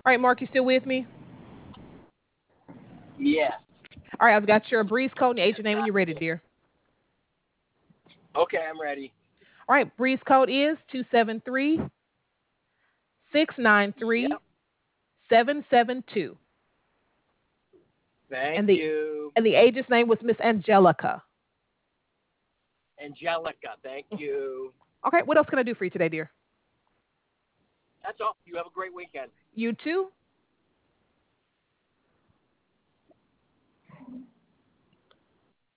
All right, Mark, you still with me? Yes. All right, I've got your Breeze code and your Yes, agent name when got you're ready, it. dear. Okay, I'm ready. All right, Breeze code is 273 693 Yep. 772, Thank and the you. agent's name was Miss Angelica. Angelica, thank you. Okay, what else can I do for you today, dear? That's all. You have a great weekend. You too.